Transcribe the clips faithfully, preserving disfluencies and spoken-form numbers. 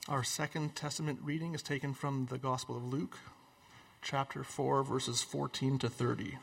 Our Second Testament reading is taken from the Gospel of Luke, chapter four, verses fourteen to thirty.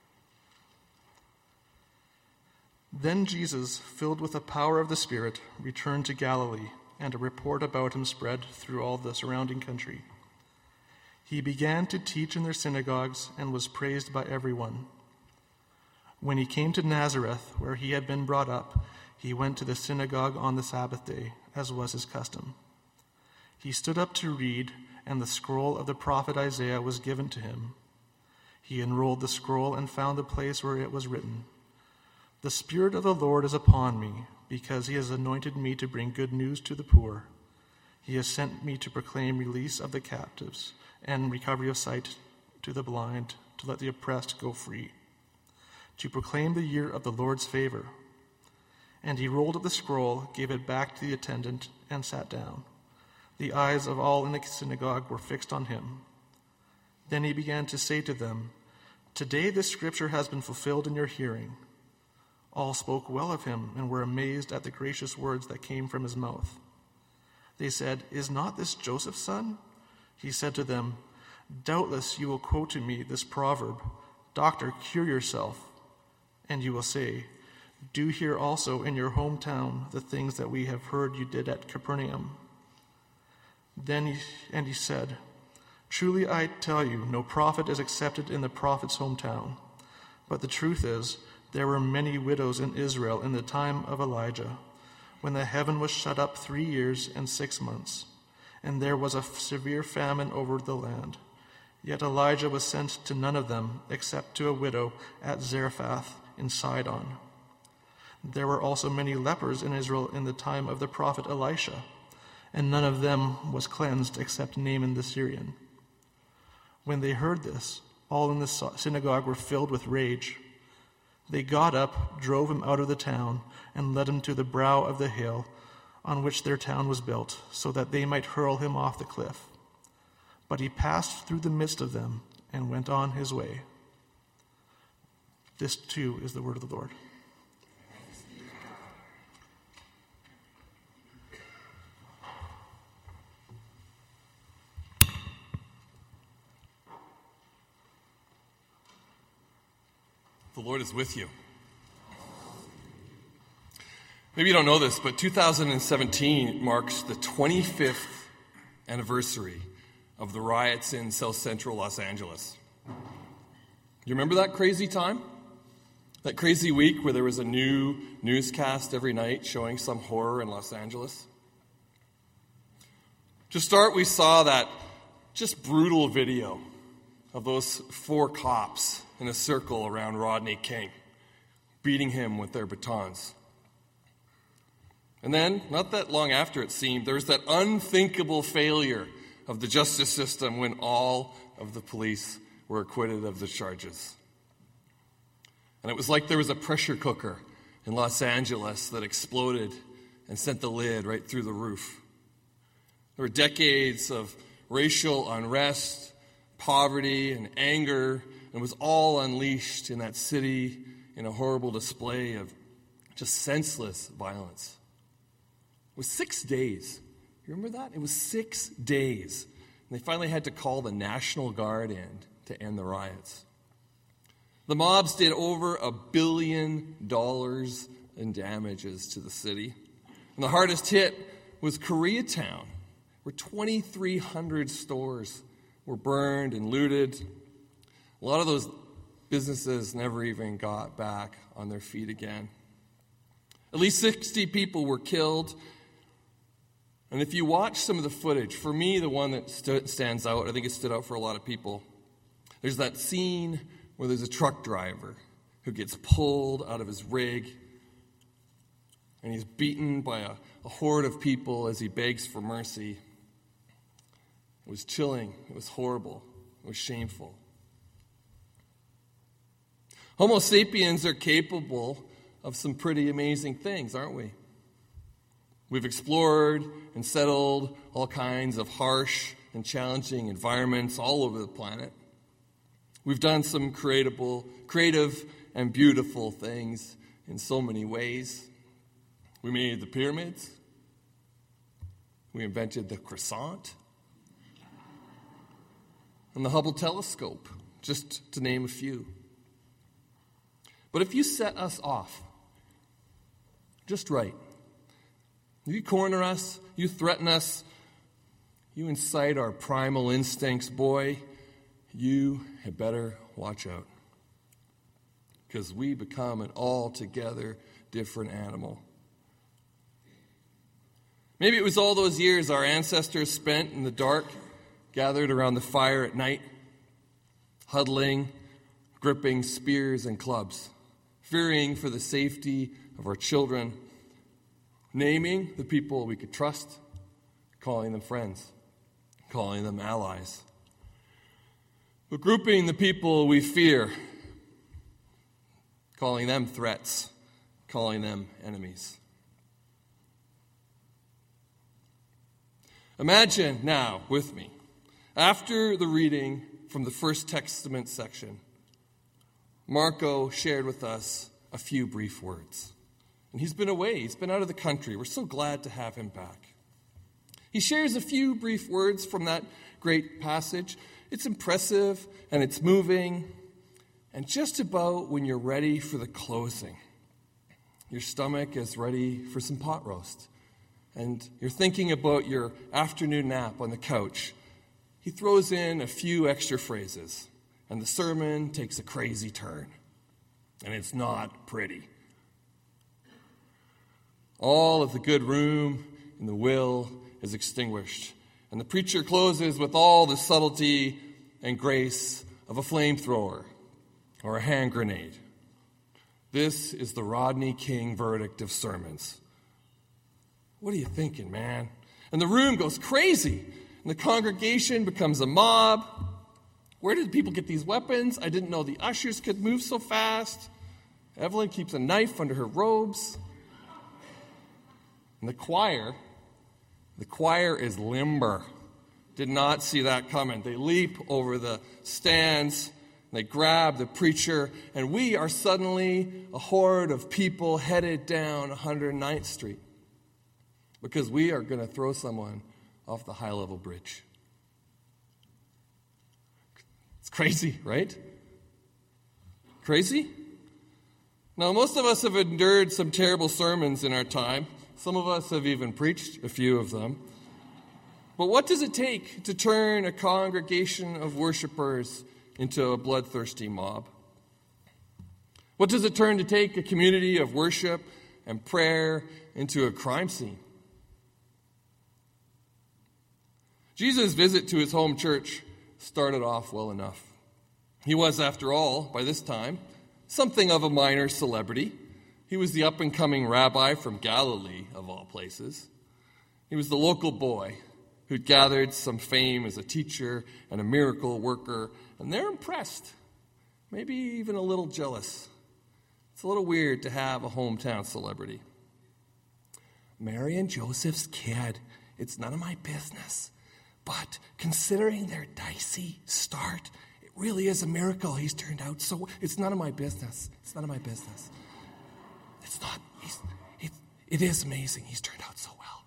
Then Jesus, filled with the power of the Spirit, returned to Galilee, and a report about him spread through all the surrounding country. He began to teach in their synagogues and was praised by everyone. When he came to Nazareth, where he had been brought up, he went to the synagogue on the Sabbath day, as was his custom. He stood up to read, and the scroll of the prophet Isaiah was given to him. He unrolled the scroll and found the place where it was written, "The Spirit of the Lord is upon me, because he has anointed me to bring good news to the poor. He has sent me to proclaim release of the captives and recovery of sight to the blind, to let the oppressed go free, to proclaim the year of the Lord's favor." And he rolled up the scroll, gave it back to the attendant, and sat down. The eyes of all in the synagogue were fixed on him. Then he began to say to them, "Today this scripture has been fulfilled in your hearing." All spoke well of him and were amazed at the gracious words that came from his mouth. They said, "Is not this Joseph's son?" He said to them, "Doubtless you will quote to me this proverb, 'Doctor, cure yourself.' And you will say, 'Do here also in your hometown the things that we have heard you did at Capernaum.'" Then he, and he said, "Truly I tell you, no prophet is accepted in the prophet's hometown. But the truth is, there were many widows in Israel in the time of Elijah, when the heaven was shut up three years and six months, and there was a severe famine over the land. Yet Elijah was sent to none of them, except to a widow at Zarephath in Sidon. There were also many lepers in Israel in the time of the prophet Elisha, and none of them was cleansed except Naaman the Syrian." When they heard this, all in the synagogue were filled with rage. They got up, drove him out of the town, and led him to the brow of the hill on which their town was built, so that they might hurl him off the cliff. But he passed through the midst of them and went on his way. This too is the word of the Lord. The Lord is with you. Maybe you don't know this, but two thousand seventeen marks the twenty-fifth anniversary of the riots in South Central Los Angeles. You remember that crazy time? That crazy week where there was a new newscast every night showing some horror in Los Angeles? To start, we saw that just brutal video of those four cops in a circle around Rodney King, beating him with their batons. And then, not that long after it seemed, there was that unthinkable failure of the justice system when all of the police were acquitted of the charges. And it was like there was a pressure cooker in Los Angeles that exploded and sent the lid right through the roof. There were decades of racial unrest, poverty, and anger, and it was all unleashed in that city in a horrible display of just senseless violence. It was six days. You remember that? It was six days. And they finally had to call the National Guard in to end the riots. The mobs did over a billion dollars in damages to the city. And the hardest hit was Koreatown, where twenty-three hundred stores were burned and looted. A lot of those businesses never even got back on their feet again. At least sixty people were killed. And if you watch some of the footage, for me, the one that st- stands out, I think it stood out for a lot of people, there's that scene where there's a truck driver who gets pulled out of his rig, and he's beaten by a, a horde of people as he begs for mercy. It was chilling. It was horrible. It was shameful. Homo sapiens are capable of some pretty amazing things, aren't we? We've explored and settled all kinds of harsh and challenging environments all over the planet. We've done some creatable, creative and beautiful things in so many ways. We made the pyramids. who invented the croissant and the Hubble telescope, just to name a few. But if you set us off just right, you corner us, you threaten us, you incite our primal instincts, boy, you had better watch out. Because we become an altogether different animal. Maybe it was all those years our ancestors spent in the dark, gathered around the fire at night, huddling, gripping spears and clubs, fearing for the safety of our children, naming the people we could trust, calling them friends, calling them allies, but grouping the people we fear, calling them threats, calling them enemies. Imagine now with me, after the reading from the First Testament section, Marco shared with us a few brief words. And he's been away, he's been out of the country. We're so glad to have him back. He shares a few brief words from that great passage. It's impressive and it's moving. And just about when you're ready for the closing, your stomach is ready for some pot roast, and you're thinking about your afternoon nap on the couch, he throws in a few extra phrases, and the sermon takes a crazy turn. And it's not pretty. All of the good room in the will is extinguished, and the preacher closes with all the subtlety and grace of a flamethrower or a hand grenade. This is the Rodney King verdict of sermons. What are you thinking, man? And the room goes crazy, and the congregation becomes a mob. Where did people get these weapons? I didn't know the ushers could move so fast. Evelyn keeps a knife under her robes. And the choir, the choir is limber. Did not see that coming. They leap over the stands, they grab the preacher, and we are suddenly a horde of people headed down one hundred ninth Street because we are going to throw someone off the high-level bridge. It's crazy, right? Crazy? Now, most of us have endured some terrible sermons in our time. Some of us have even preached a few of them. But what does it take to turn a congregation of worshipers into a bloodthirsty mob? What does it turn to take a community of worship and prayer into a crime scene? Jesus' visit to his home church started off well enough. He was, after all, by this time, something of a minor celebrity. He was the up-and-coming rabbi from Galilee, of all places. He was the local boy who'd gathered some fame as a teacher and a miracle worker, and they're impressed, maybe even a little jealous. It's a little weird to have a hometown celebrity. Mary and Joseph's kid, it's none of my business. But considering their dicey start, it really is a miracle he's turned out so. It's none of my business. It's none of my business. It's not. He's, it, it is amazing. He's turned out so well.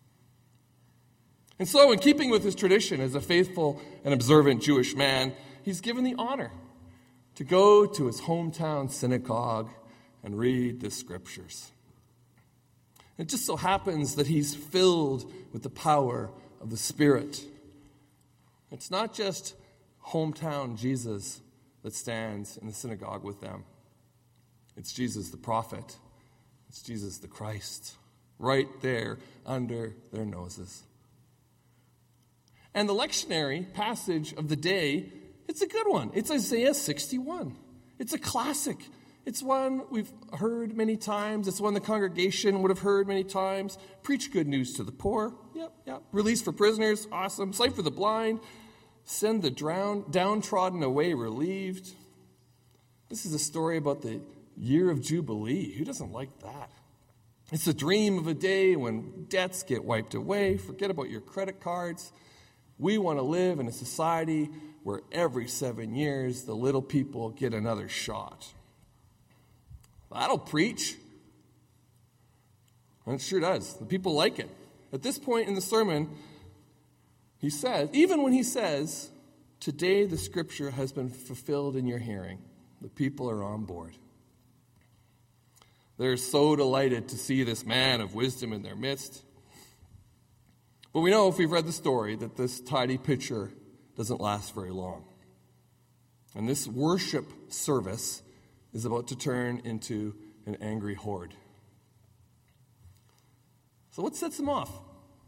And so, in keeping with his tradition as a faithful and observant Jewish man, he's given the honor to go to his hometown synagogue and read the scriptures. It just so happens that he's filled with the power of the Spirit. It's not just hometown Jesus that stands in the synagogue with them. It's Jesus the prophet. It's Jesus the Christ, right there under their noses. And the lectionary passage of the day, it's a good one. It's Isaiah sixty-one. It's a classic. It's one we've heard many times. It's one the congregation would have heard many times. Preach good news to the poor. Yep, yep. Release for prisoners. Awesome. Sight for the blind. Send the drown, downtrodden away relieved. This is a story about the year of Jubilee. Who doesn't like that? It's a dream of a day when debts get wiped away. Forget about your credit cards. We want to live in a society where every seven years the little people get another shot. That'll preach. And it sure does. The people like it. At this point in the sermon, he says, even when he says, today the scripture has been fulfilled in your hearing, the people are on board. They're so delighted to see this man of wisdom in their midst. But we know, if we've read the story, that this tidy picture doesn't last very long. And this worship service is about to turn into an angry horde. So what sets him off?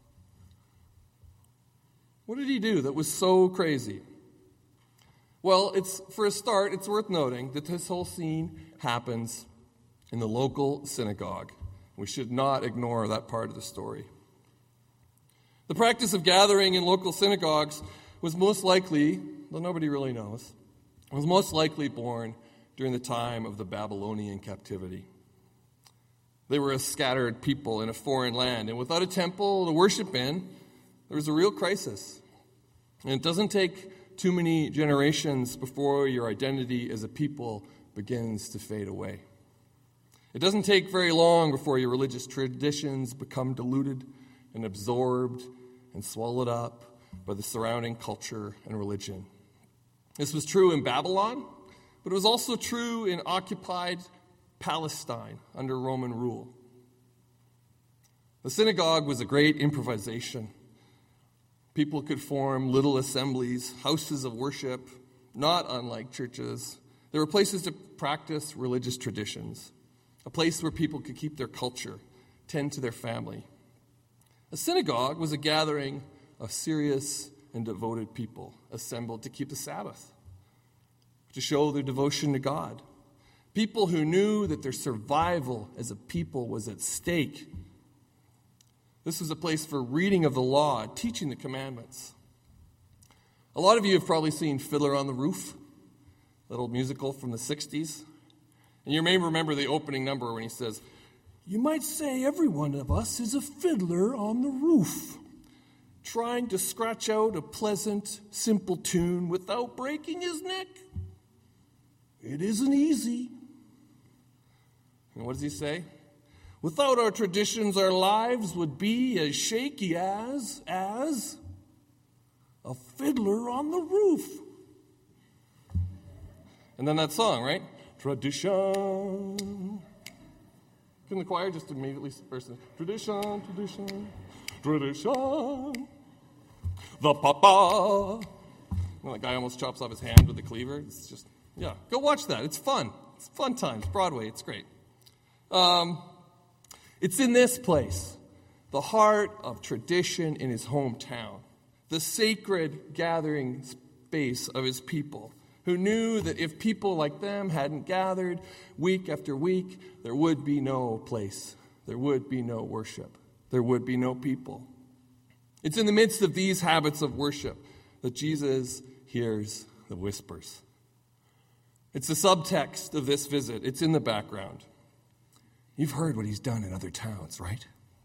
What did he do that was so crazy? Well, it's for a start, it's worth noting that this whole scene happens in the local synagogue. We should not ignore that part of the story. The practice of gathering in local synagogues was most likely, though nobody really knows, was most likely born during the time of the Babylonian captivity. They were a scattered people in a foreign land, and without a temple to worship in, there was a real crisis. And it doesn't take too many generations before your identity as a people begins to fade away. It doesn't take very long before your religious traditions become diluted and absorbed and swallowed up by the surrounding culture and religion. This was true in Babylon, but it was also true in occupied Palestine under Roman rule. The synagogue was a great improvisation. People could form little assemblies, houses of worship, not unlike churches. They were places to practice religious traditions, a place where people could keep their culture, tend to their family. A synagogue was a gathering of serious and devoted people assembled to keep the Sabbath, to show their devotion to God. People who knew that their survival as a people was at stake. This was a place for reading of the law, teaching the commandments. A lot of you have probably seen Fiddler on the Roof, that old musical from the sixties. And you may remember the opening number when he says, "You might say every one of us is a fiddler on the roof, trying to scratch out a pleasant, simple tune without breaking his neck. It isn't easy." And what does he say? "Without our traditions, our lives would be as shaky as, as a fiddler on the roof." And then that song, right? Tradition. Can the choir just immediately burst in? Tradition, tradition, tradition. The papa. Well, that guy almost chops off his hand with the cleaver. It's just, yeah, go watch that. It's fun. It's fun times. Broadway, it's great. Um, it's in this place, the heart of tradition in his hometown, the sacred gathering space of his people, who knew that if people like them hadn't gathered week after week, there would be no place, there would be no worship, there would be no people. It's in the midst of these habits of worship that Jesus hears the whispers. It's the subtext of this visit. It's in the background. You've heard what he's done in other towns, right?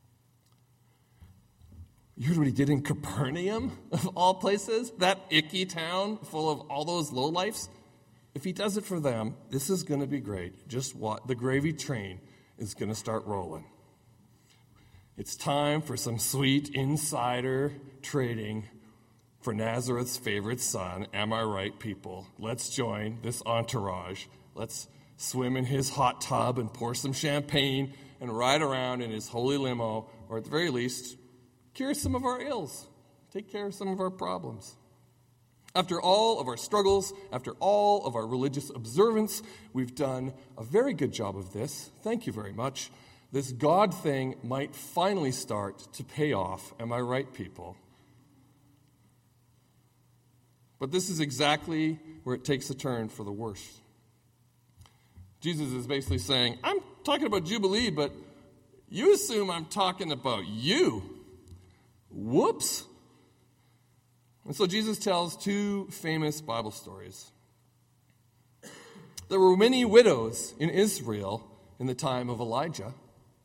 You heard what he did in Capernaum, of all places? That icky town full of all those lowlifes? If he does it for them, this is going to be great. Just what? The gravy train is going to start rolling. It's time for some sweet insider trading for Nazareth's favorite son. Am I right, people? Let's join this entourage. Let's swim in his hot tub and pour some champagne and ride around in his holy limo, or at the very least, cure some of our ills, take care of some of our problems. After all of our struggles, after all of our religious observance, we've done a very good job of this. Thank you very much. This God thing might finally start to pay off. Am I right, people? But this is exactly where it takes a turn for the worse. Jesus is basically saying, I'm talking about Jubilee, but you assume I'm talking about you. Whoops. And so Jesus tells two famous Bible stories. There were many widows in Israel in the time of Elijah.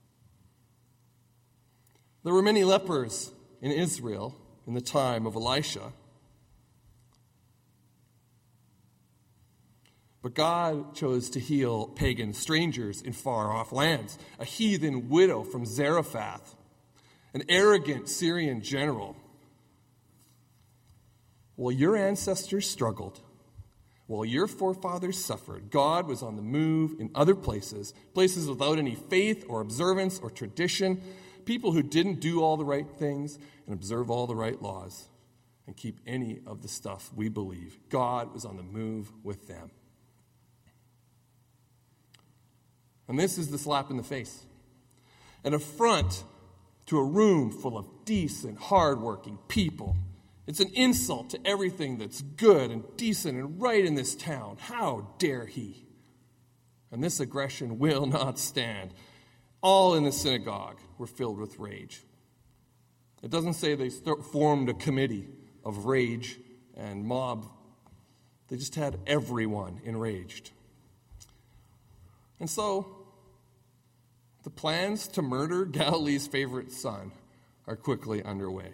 There were many lepers in Israel in the time of Elisha. But God chose to heal pagan strangers in far-off lands. A heathen widow from Zarephath an arrogant Syrian general. While your ancestors struggled, while your forefathers suffered, God was on the move in other places, places without any faith or observance or tradition, people who didn't do all the right things and observe all the right laws and keep any of the stuff we believe. God was on the move with them. And this is the slap in the face, an affront to a room full of decent, hardworking people. It's an insult to everything that's good and decent and right in this town. How dare he? And this aggression will not stand. All in the synagogue were filled with rage. It doesn't say they st- formed a committee of rage and mob. They just had everyone enraged. And so, the plans to murder Galilee's favorite son are quickly underway.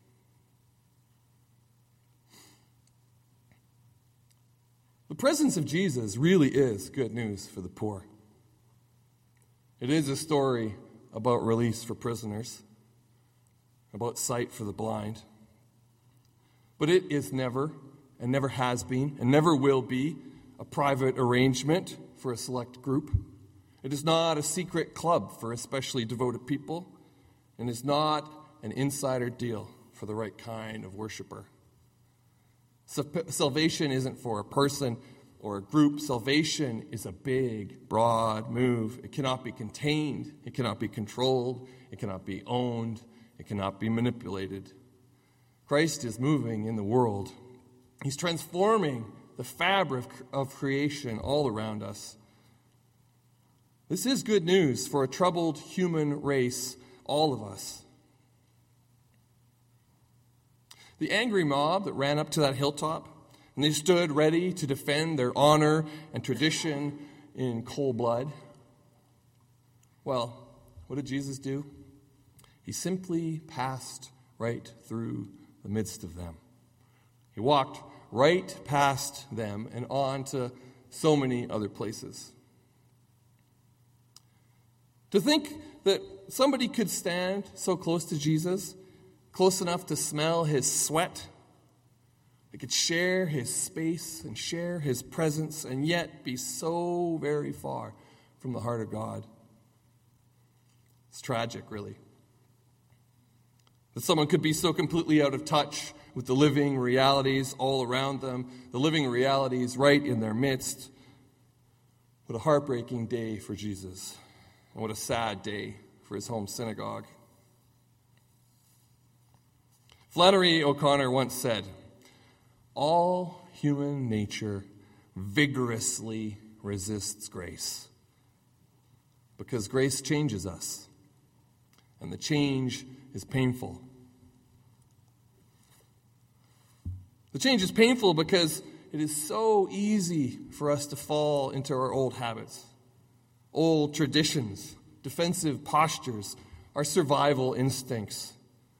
The presence of Jesus really is good news for the poor. It is a story about release for prisoners, about sight for the blind. But it is never, and never has been, and never will be, a private arrangement for a select group. It is not a secret club for especially devoted people, and is not an insider deal for the right kind of worshiper. Salvation isn't for a person or a group. Salvation is a big, broad move. It cannot be contained. It cannot be controlled. It cannot be owned. It cannot be manipulated. Christ is moving in the world. He's transforming the fabric of creation all around us. This is good news for a troubled human race, all of us. The angry mob that ran up to that hilltop, and they stood ready to defend their honor and tradition in cold blood. Well, what did Jesus do? He simply passed right through the midst of them. He walked right past them and on to so many other places. To think that somebody could stand so close to Jesus, close enough to smell his sweat, they could share his space and share his presence and yet be so very far from the heart of God. It's tragic, really. That someone could be so completely out of touch with the living realities all around them, the living realities right in their midst. What a heartbreaking day for Jesus, and what a sad day for his home synagogue. Flannery O'Connor once said, "All human nature vigorously resists grace, because grace changes us, and the change is painful." The change is painful because it is so easy for us to fall into our old habits, old traditions, defensive postures, our survival instincts.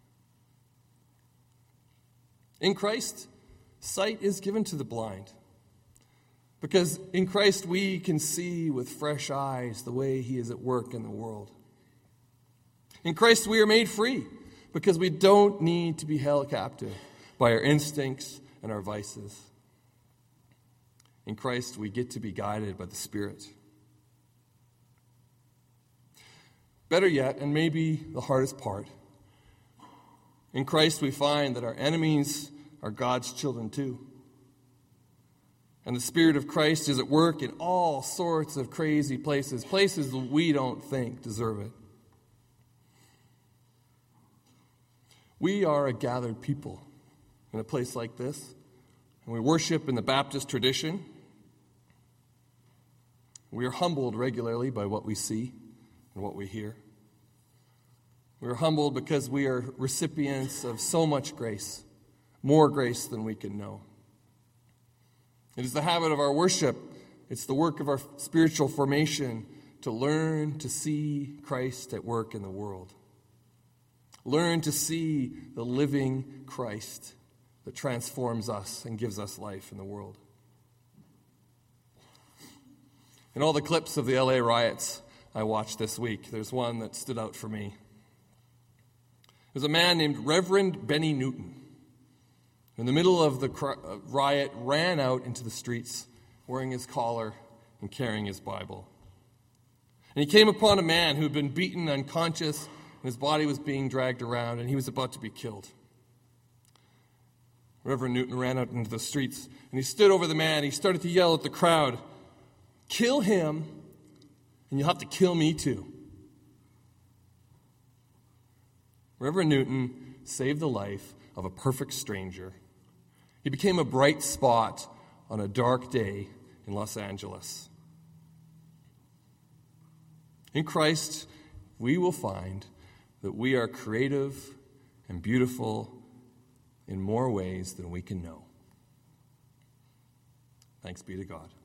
In Christ, sight is given to the blind, because in Christ we can see with fresh eyes the way he is at work in the world. In Christ we are made free, because we don't need to be held captive by our instincts and our vices. In Christ we get to be guided by the Spirit. Better yet, and maybe the hardest part, in Christ we find that our enemies are God's children too. And the Spirit of Christ is at work in all sorts of crazy places, places that we don't think deserve it. We are a gathered people in a place like this, and we worship in the Baptist tradition. We are humbled regularly by what we see and what we hear. We are humbled because we are recipients of so much grace, more grace than we can know. It is the habit of our worship, it's the work of our spiritual formation to learn to see Christ at work in the world. Learn to see the living Christ that transforms us and gives us life in the world. In all the clips of the L A riots I watched this week, there's one that stood out for me. was a man named Reverend Benny Newton. In the middle of the riot, ran out into the streets wearing his collar and carrying his Bible. And he came upon a man who had been beaten unconscious, and his body was being dragged around, and he was about to be killed. Reverend Newton ran out into the streets, and he stood over the man, and he started to yell at the crowd, "Kill him, and you'll have to kill me too." Reverend Newton saved the life of a perfect stranger. He became a bright spot on a dark day in Los Angeles. In Christ, we will find that we are creative and beautiful in more ways than we can know. Thanks be to God.